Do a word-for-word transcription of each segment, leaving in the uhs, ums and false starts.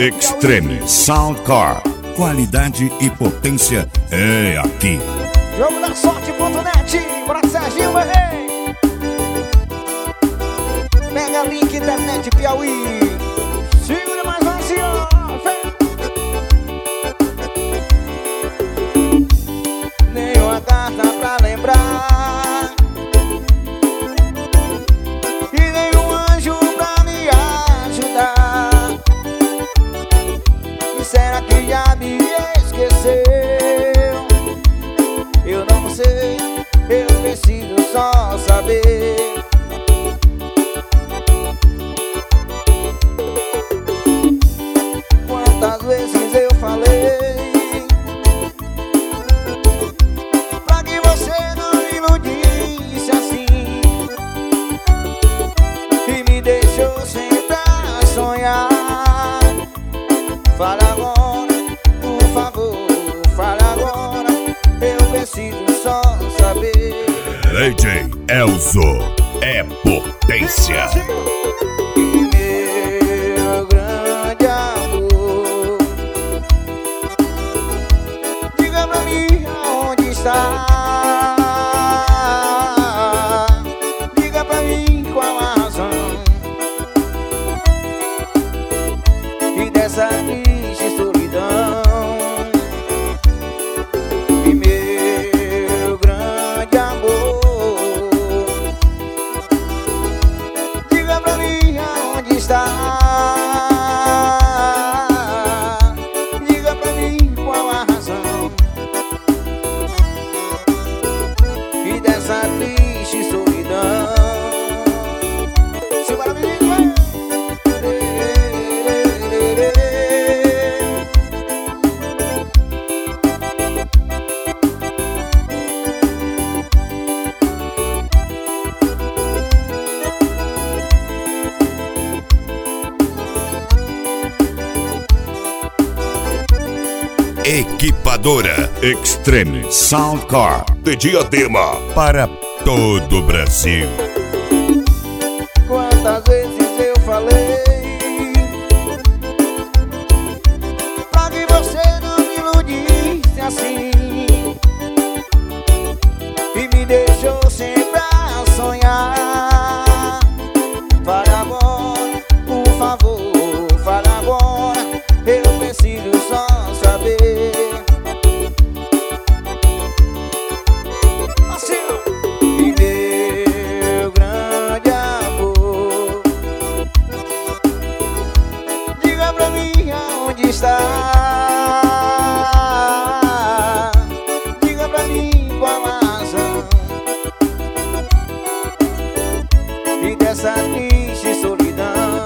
Extreme Sound Car. Qualidade e potência é aqui. Jogo da sorte ponto net. Bora, Serginho, ei. Mega link internet Piauí. Segura mais assim, ó. Nenhuma carta pra lembrar e nenhum anjo pra me ajudar. E será que já me esqueceu? Eu não sei, eu preciso só saber. Quantas vezes eu falei pra que você não me iludisse assim e me deixou sempre a sonhar. Fala agora, por favor, fala agora, eu preciso só saber. D J Elzo é potência. Meu grande amor, diga pra mim aonde está. Diga pra mim qual a razão e dessa triste solidão. E meu grande amor, diga pra mim aonde está. Diga pra mim qual a razão e dessa triste solidão. Simbora, menino, Equipadora Extreme Sound Car de Diadema para todo o Brasil. quantas vezes eu falei pra que você não me iludisse assim e me deixou sempre a sonhar. Fala agora, por favor, fala agora, eu preciso só saber. Assim, e meu grande amor, diga pra mim aonde está. Diga pra mim qual a razão e dessa triste solidão.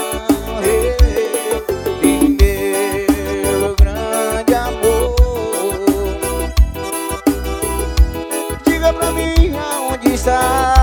E meu grande amor, diga pra mim aonde está.